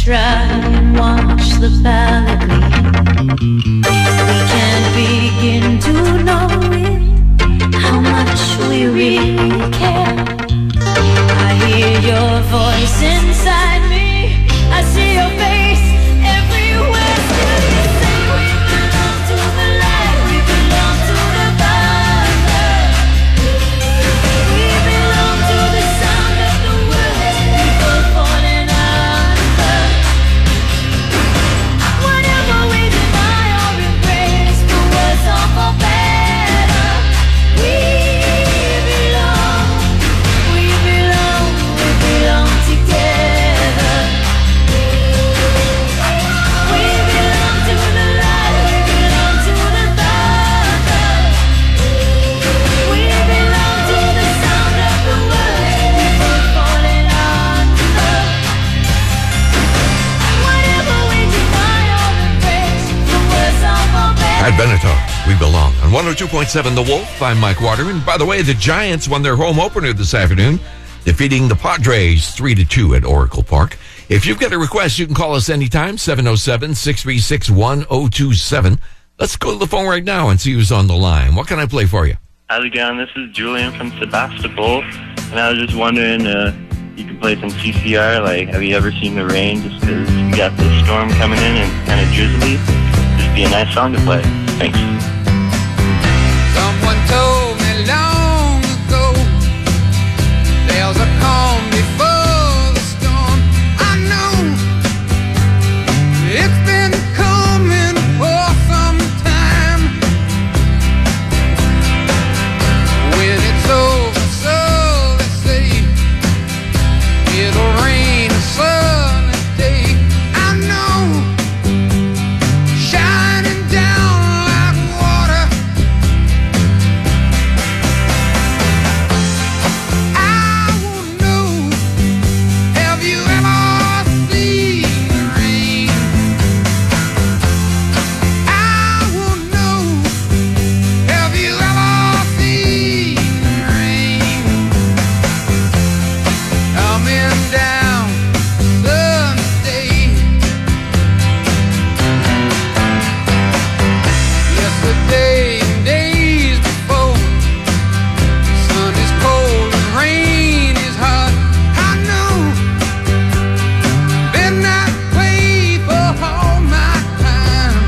try and watch the palette bleed. We can't begin to know it, how much we really care. I hear your voice inside me, I see your face everywhere. Still you say we belong to the light, we belong to the Father. We belong to the sound of the words people falling under. Whatever we deny or embrace, for worse or for better, we belong together. We belong to the light, we belong to the Father. We belong to the sound of the words people falling under. Whatever we deny or embrace, for worse or for better. At Beneteau, we belong. On 102.7 The Wolf, I'm Mike Waterman. By the way, the Giants won their home opener this afternoon, defeating the Padres 3-2 at Oracle Park. If you've got a request, you can call us anytime, 707-636-1027. Let's go to the phone right now and see who's on the line. What can I play for you? How's it going? This is Julian from Sebastopol, and I was just wondering, you can play some CCR, like, have you ever seen the rain? Just because you got this storm coming in and kind of drizzly, just be a nice song to play. Thanks. Someone told me long ago there's a calm before the storm. I know it's been coming for some time. When it's over, so they say it'll rain a sunny day. I know, shining down like water. I won't know. Have you ever seen the rain? I won't know. Have you ever seen the rain? Coming down Sunday. Yesterday and days before, sun is cold and rain is hot. I know, been that way for all my time.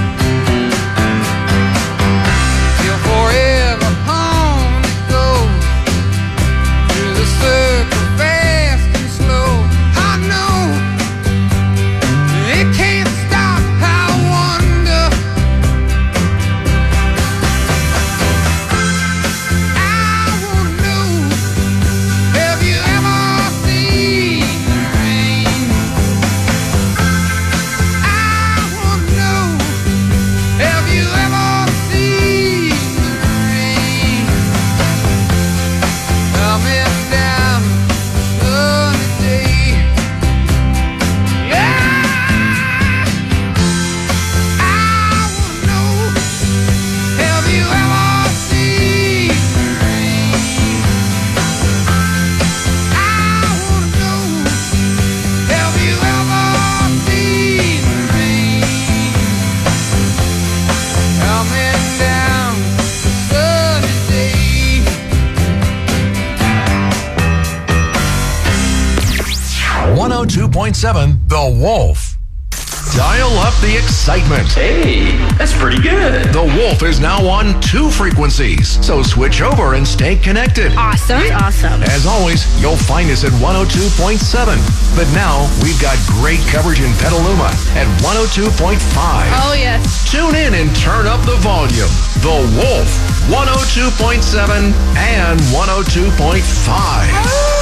Till forever on it goes, through the circle fast and slow. I know, it can't stop. I wonder. I won't know. Have you ever seen the rain? I won't know. Have you ever seen the rain? Coming down sunny day. Yeah. I won't know. Have you ever seen the rain? I won't know. Have you ever seen the rain? Coming down sunny day. 102.7 The Wolf. Dial up the excitement. Hey, that's pretty good. The Wolf is now on 2 frequencies, so switch over and stay connected. Awesome. As always, you'll find us at 102.7. But now, we've got great coverage in Petaluma at 102.5. Oh, yes. Tune in and turn up the volume. The Wolf, 102.7 and 102.5.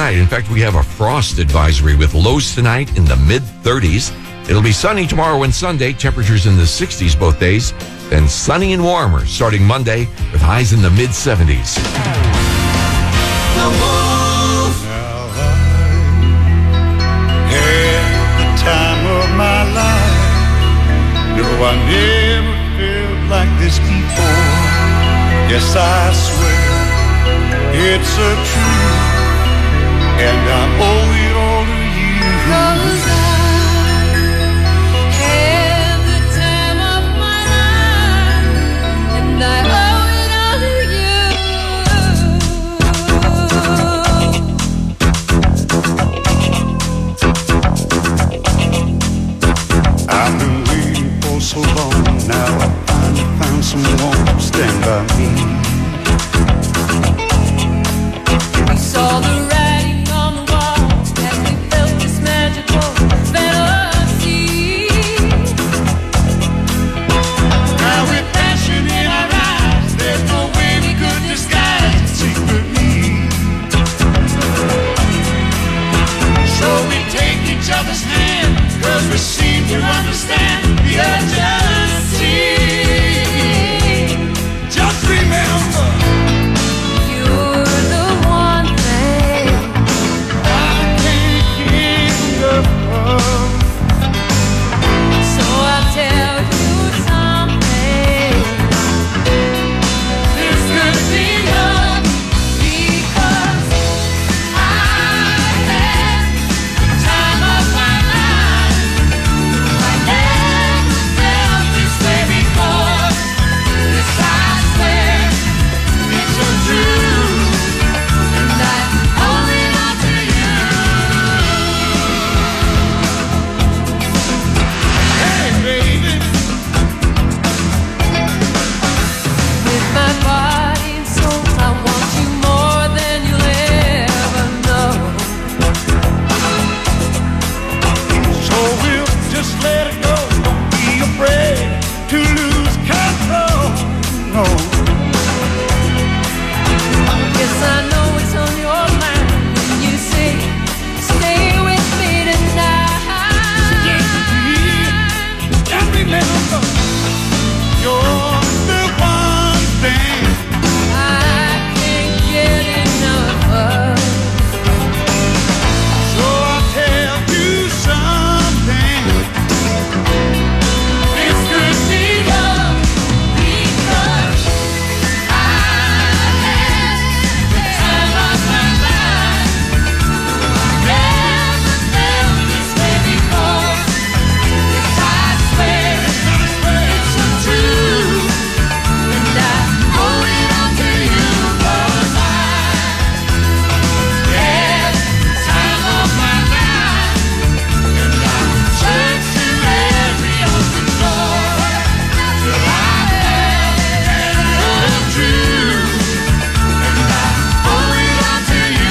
tonight. In fact, we have a frost advisory with lows tonight in the mid-30s. It'll be sunny tomorrow and Sunday, temperatures in the 60s both days. Then sunny and warmer starting Monday with highs in the mid-70s. Now I had the time of my life. No, I never felt like this before. Yes, I swear it's a truth, and I owe it all to you. 'Cause I had the time of my life, and I owe it all to you. I've been waiting for so long. Now I finally found someone to stand by me. We saw the writing on the wall as we felt this magical fantasy. Now with passion in our eyes, there's no way we could disguise it secretly. So we take each other's hand, 'cause we seem to understand the urgency. Just remember, You're the one thing I can't get enough of. so I'll tell you something. This could be love because I had the time of my life. I never felt this way before. Yes, I swear it's so true, and I owe it all to you. Hey, baby, With my body and soul, I want you more than you'll ever know. so we'll just let it go. Don't be afraid to lose control. No. Yes, I know it's on your mind when you say, stay with me tonight. Just remember, you're the one thing I can't get enough of. so I'll tell you something. This could be love because I had the time of my life. Never felt this way before. Yes, I swear it's so true, and I owe it all to you. 'Cause I had the time of my life, and I searched through every open door till I felt true, and I owe it all to you.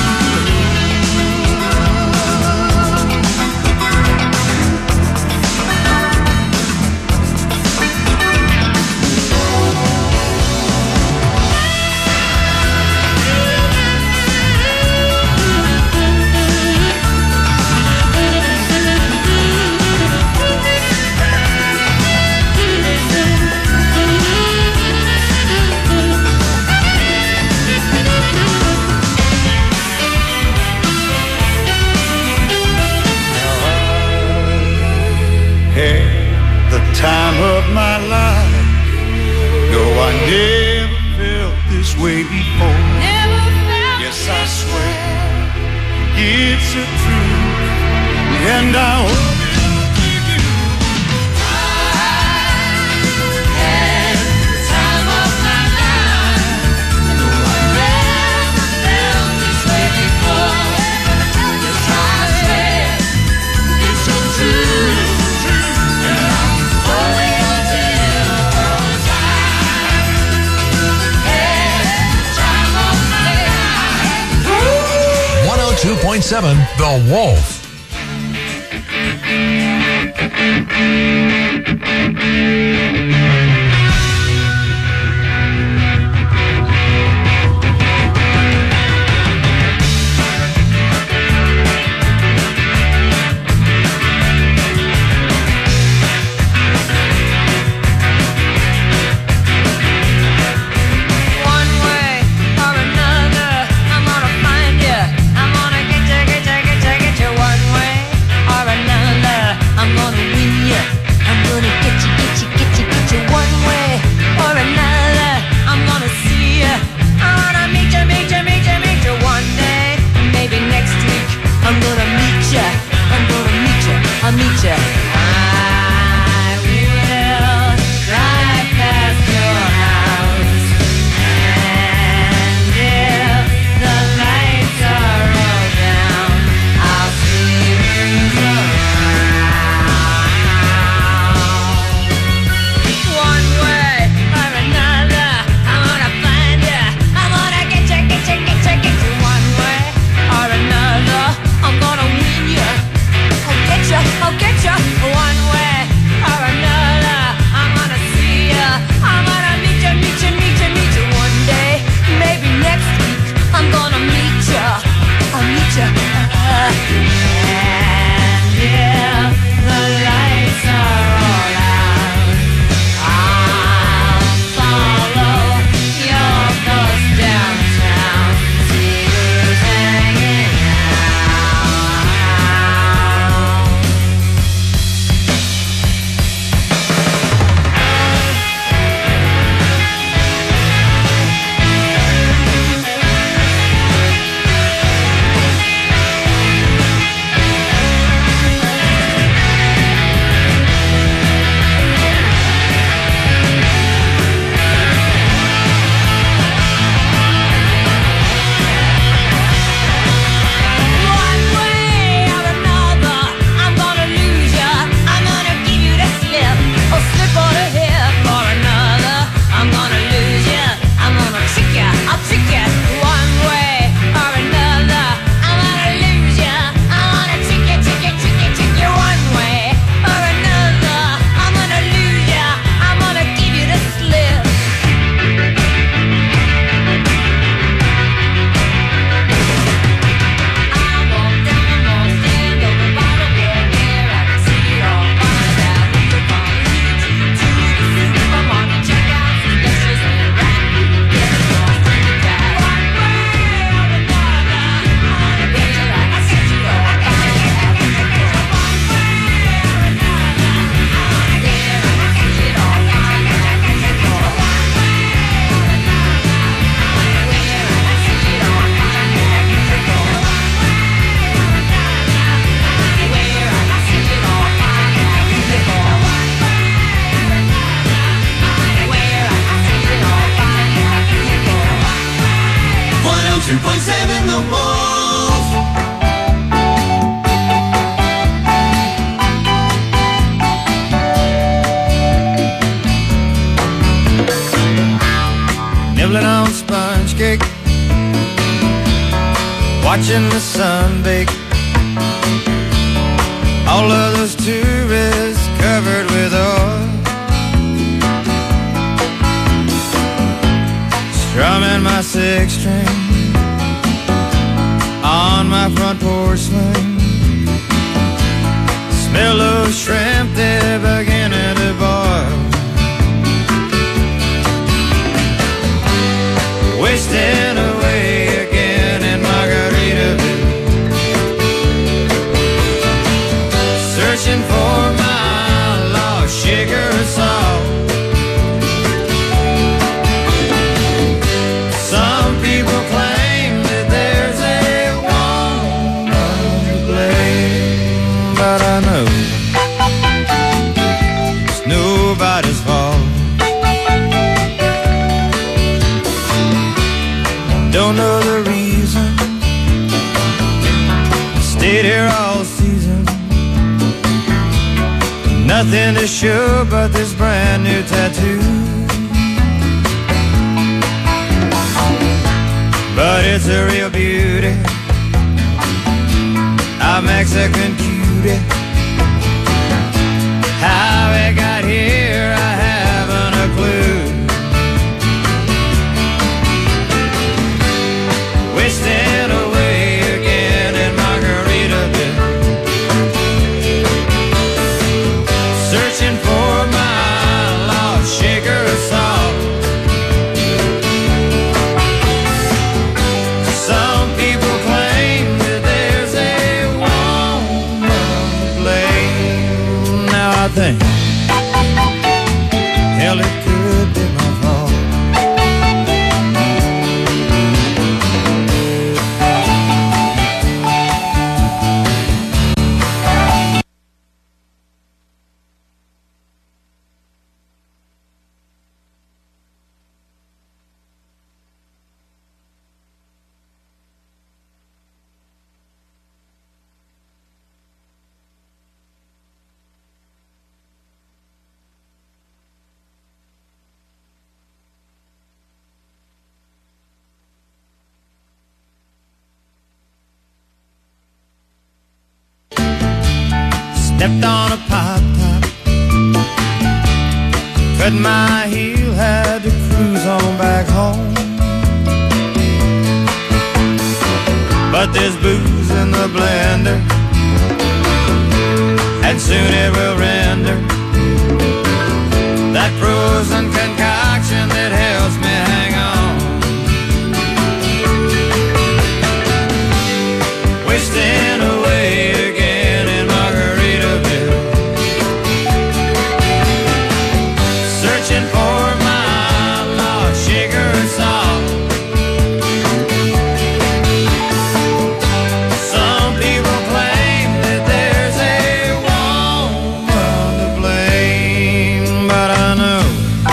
Had the time of my life. No, I never felt this way before. Never felt Yes, I this swear. way. It's a truth, and I owe it all to you. Had the time of my life. No, I never felt this way before. Yes, I swear it's so true, and I owe it all to you. 'Cause I had the time of my life. 102.7 The Wolf. And if the lights are all out, I'll follow your ghost downtown, see who's hanging out. One way or another, I'm gonna lose ya. I'm gonna give you the slip, or slip on the hip or another. I'm gonna lose ya. I'm gonna trick ya. I'll trick ya. One way or another, I'm gonna lose ya. I'm gonna trick ya, trick ya, trick ya, trick ya. One way or another, I'm gonna lose ya. I'm gonna give you the slip. I walk down the mall, stand over by the wall where I can see it all. Find out who you're from, lead you to the supermarket, check out the specials and wrap you, get lost in the crowd. One way or another, I wanna be like I said you all. Find out who you're from. One way or another, I wanna be like I said it all. Find out who you're from. One way or another, I wanna be like I said it all. Find out who you're from. Where I see it all, find out who you're for. Where I see it all, find out who you're for. 102.7 The Wolf. Nibbling on sponge cake, watching the sun bake. All of those tourists covered with oil, strumming my six string on my front porch swing. Smell those shrimp, they're beginning to boil. Wasting away again in Margaritaville, searching for my lost sugar and salt. Some people claim that there's a woman to blame, but I know it's nobody's fault. Don't know the reason, stayed here all season. Nothing to show but this brand new tattoo. But it's a real beauty, a Mexican cutie. How it got here, I haven't a clue. Wasting away again in Margaritaville, searching for my lost sugar and salt. Some people claim that there's a woman to blame. Now I think, hell, it could be my fault. Stepped on a pop top, cut my heel, had to cruise on back home. But there's booze in the blend surrender, and soon it will render that frozen concoction that helps me hang on. Wasting away again in Margaritaville, searching for my lost sugar and salt. Some people claim that there's a woman to blame, but I know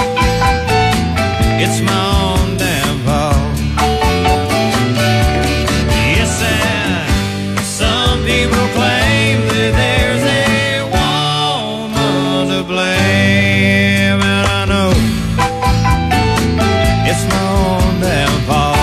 it's my own damn fault. Yes, and some people claim that there's a woman to blame, and I know it's my own damn fault.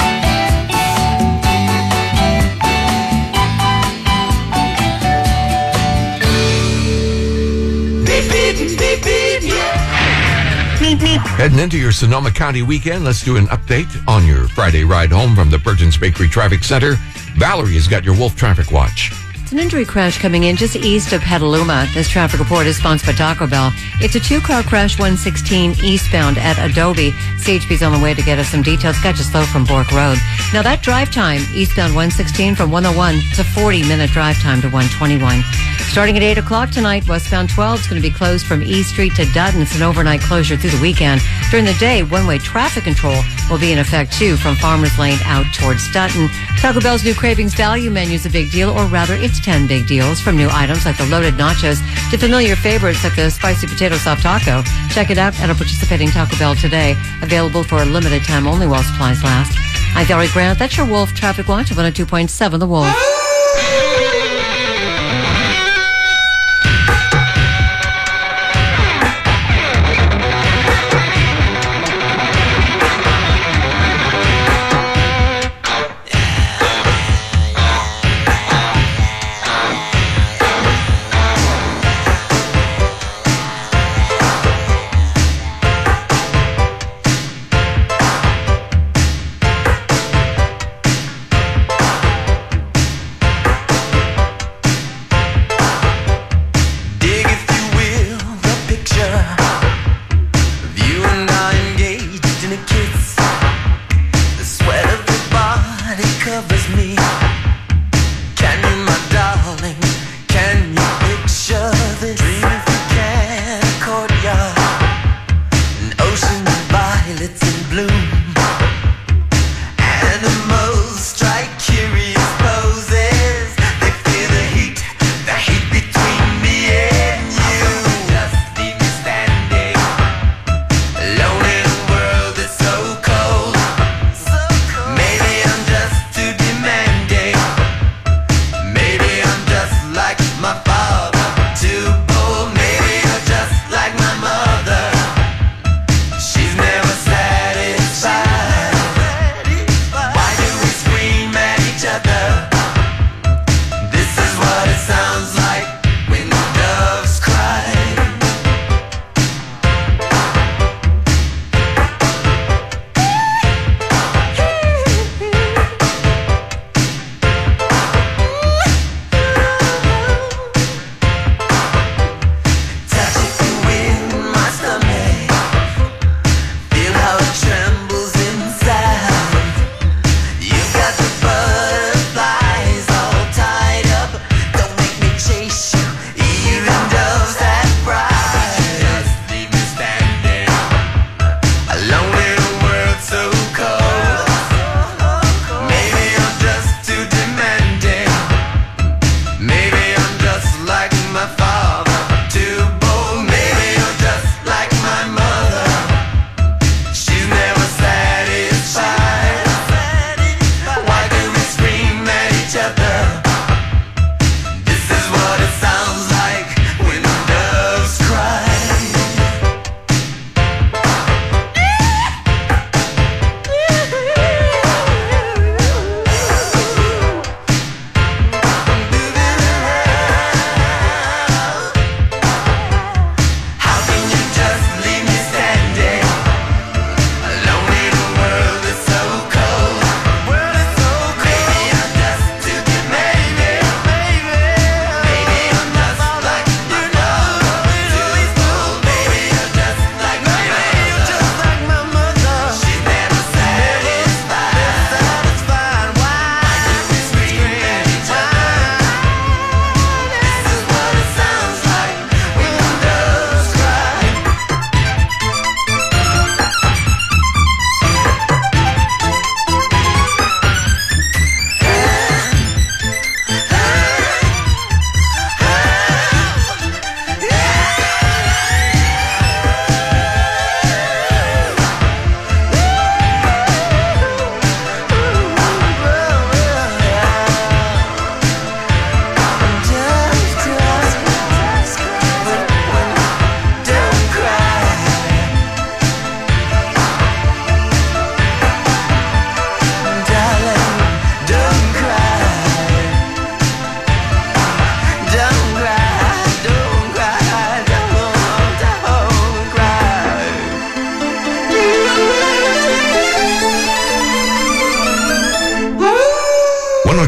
Beep, beep, beep, beep, yeah. Beep, beep. Heading into your Sonoma County weekend, let's do an update on your Friday ride home from the Burton's Bakery Traffic Center. Valerie has got your Wolf Traffic Watch. It's an injury crash coming in just east of Petaluma. This traffic report is sponsored by Taco Bell. It's a two-car crash 116 eastbound at Adobe. CHP's on the way to get us some details. Got you slow from Bork Road. Now that drive time, eastbound 116 from 101, it's a 40-minute drive time to 121. Starting at 8 o'clock tonight, westbound 12 is going to be closed from East Street to Dutton. It's an overnight closure through the weekend. During the day, one-way traffic control will be in effect, too, from Farmers Lane out towards Dutton. Taco Bell's new Cravings Value Menu is a big deal, or rather, it's 10 big deals, from new items like the loaded nachos to familiar favorites like the spicy potato soft taco. Check it out at a participating Taco Bell today. Available for a limited time only while supplies last. I'm Valerie Grant. That's your Wolf Traffic Watch of 102.7 The Wolf.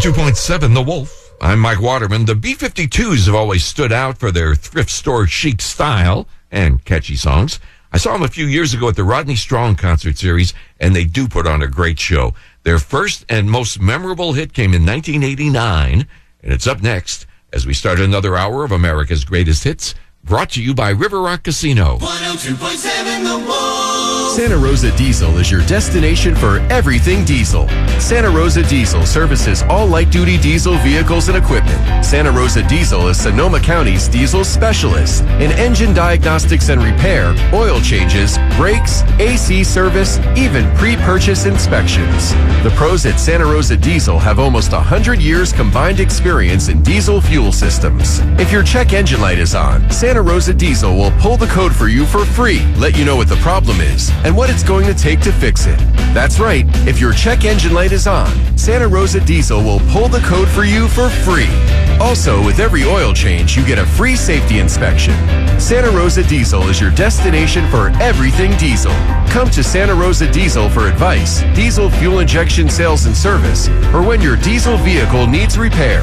102.7 The Wolf. I'm Mike Waterman. The B-52s have always stood out for their thrift store chic style and catchy songs. I saw them a few years ago at the Rodney Strong concert series, and they do put on a great show. Their first and most memorable hit came in 1989, and it's up next as we start another hour of America's Greatest Hits, brought to you by River Rock Casino. 102.7 The Wolf. Santa Rosa Diesel is your destination for everything diesel. Santa Rosa Diesel services all light-duty diesel vehicles and equipment. Santa Rosa Diesel is Sonoma County's diesel specialist in engine diagnostics and repair, oil changes, brakes, AC service, even pre-purchase inspections. The pros at Santa Rosa Diesel have almost 100 years combined experience in diesel fuel systems. If your check engine light is on, Santa Rosa Diesel will pull the code for you for free, let you know what the problem is, and what it's going to take to fix it. That's right, if your check engine light is on, Santa Rosa Diesel will pull the code for you for free. Also, with every oil change, you get a free safety inspection. Santa Rosa Diesel is your destination for everything diesel. Come to Santa Rosa Diesel for advice, diesel fuel injection sales and service, or when your diesel vehicle needs repair.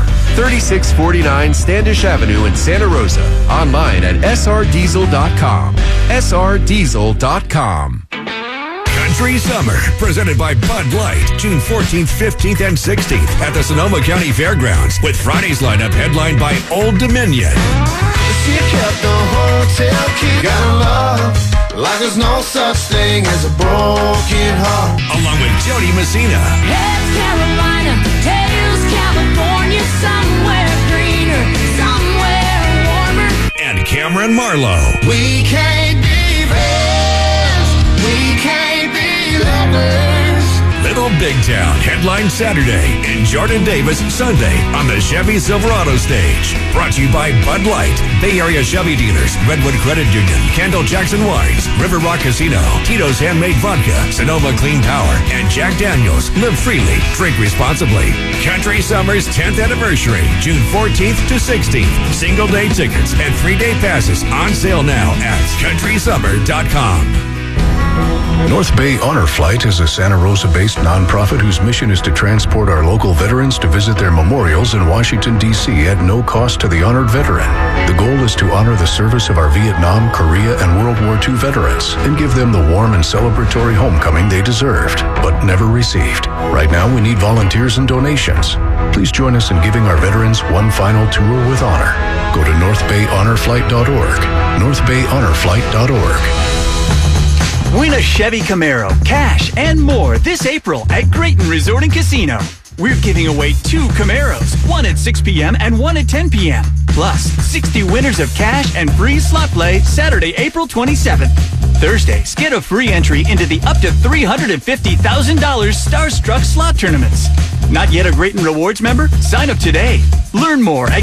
3649 Standish Avenue in Santa Rosa. Online at srdiesel.com. srdiesel.com. Country Summer, presented by Bud Light, June 14th, 15th, and 16th at the Sonoma County Fairgrounds, with Friday's lineup headlined by Old Dominion. She kept the hotel key. Gotta love like there's no such thing as a broken heart. Along with Jody Messina. Heads Carolina, tails California, somewhere greener, somewhere warmer. And Cameron Marlowe. We can't be friends. We can't be lovers. Little Big Town, headline Saturday, and Jordan Davis Sunday on the Chevy Silverado stage. Brought to you by Bud Light, Bay Area Chevy Dealers, Redwood Credit Union, Kendall Jackson Wines, River Rock Casino, Tito's Handmade Vodka, Sonoma Clean Power, and Jack Daniels. Live freely, drink responsibly. Country Summer's 10th anniversary, June 14th to 16th. Single day tickets and 3-day passes on sale now at countrysummer.com. North Bay Honor Flight is a Santa Rosa-based nonprofit whose mission is to transport our local veterans to visit their memorials in Washington, D.C. at no cost to the honored veteran. The goal is to honor the service of our Vietnam, Korea, and World War II veterans and give them the warm and celebratory homecoming they deserved, but never received. Right now, we need volunteers and donations. Please join us in giving our veterans one final tour with honor. Go to northbayhonorflight.org, northbayhonorflight.org. Win a Chevy Camaro, cash, and more this April at Creighton Resort and Casino. We're giving away 2 Camaros, one at 6 p.m. and one at 10 p.m. Plus, 60 winners of cash and free slot play Saturday, April 27th. Thursdays, get a free entry into the up to $350,000 Starstruck slot tournaments. Not yet a Creighton Rewards member? Sign up today. Learn more at